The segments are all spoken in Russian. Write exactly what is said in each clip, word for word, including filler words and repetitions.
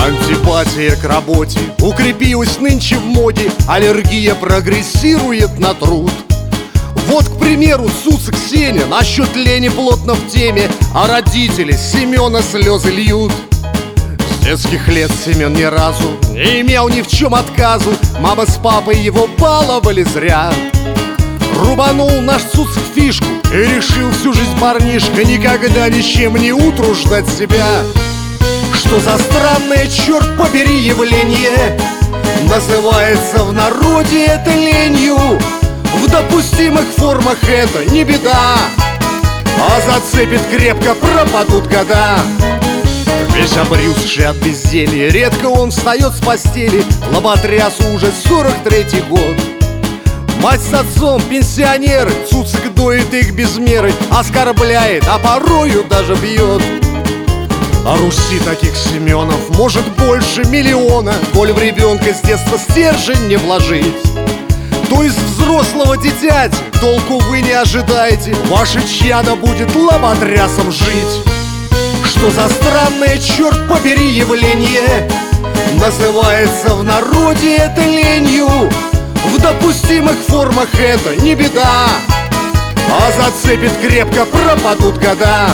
Антипатия к работе укрепилась нынче в моде, аллергия прогрессирует на труд. Вот, к примеру, Цуцик Сеня насчет лени плотно в теме, а родители Семена слезы льют. С детских лет Семен ни разу не имел ни в чем отказу, мама с папой его баловали зря. Рубанул наш Цуцик фишку и решил всю жизнь парнишка никогда ничем не утруждать себя. Что за странное, черт побери, явление называется в народе это ленью. В допустимых формах это не беда, а зацепит крепко, пропадут года. Весь обрюзший от безделья, редко он встает с постели, лоботрясу уже сорок третий год. Мать с отцом пенсионеры, Цуцик доит их без меры, оскорбляет, а порою даже бьет. А Руси таких Семенов может больше миллиона, коль в ребенка с детства стержень не вложить. То из взрослого дитяти толку вы не ожидаете, ваше чадо будет лоботрясом жить. Что за странное, черт побери, явление называется в народе это ленью. В допустимых формах это не беда, а зацепит крепко, пропадут года.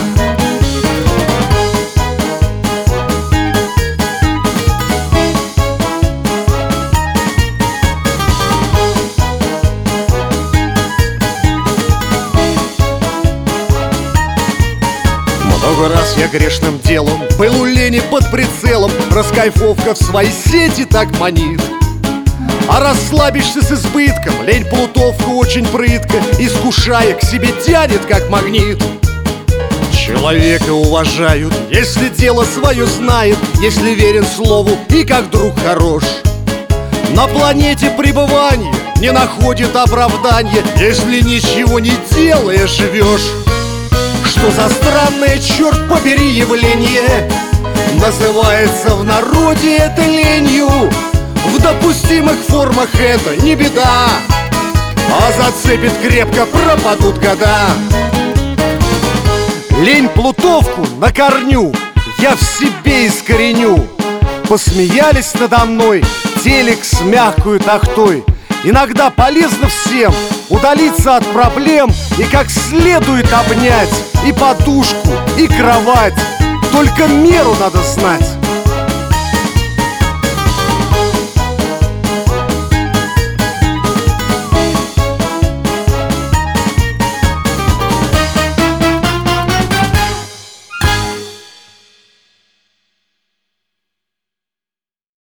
Много раз я грешным делом был у лени под прицелом, раскайфовка в свои сети так манит. А расслабишься с избытком, лень плутовку очень прытко, искушая, к себе тянет как магнит. Человека уважают, если дело свое знает, если верен слову и как друг хорош. На планете пребывания не находит оправдания, если ничего не делая живешь. Что за странное, черт побери, явление называется в народе это ленью. В допустимых формах это не беда, а зацепит крепко, пропадут года. Лень плутовку на корню я в себе искореню. Посмеялись надо мной, телек с мягкую тахтой. Иногда полезно всем удалиться от проблем и как следует обнять и подушку, и кровать. Только меру надо знать.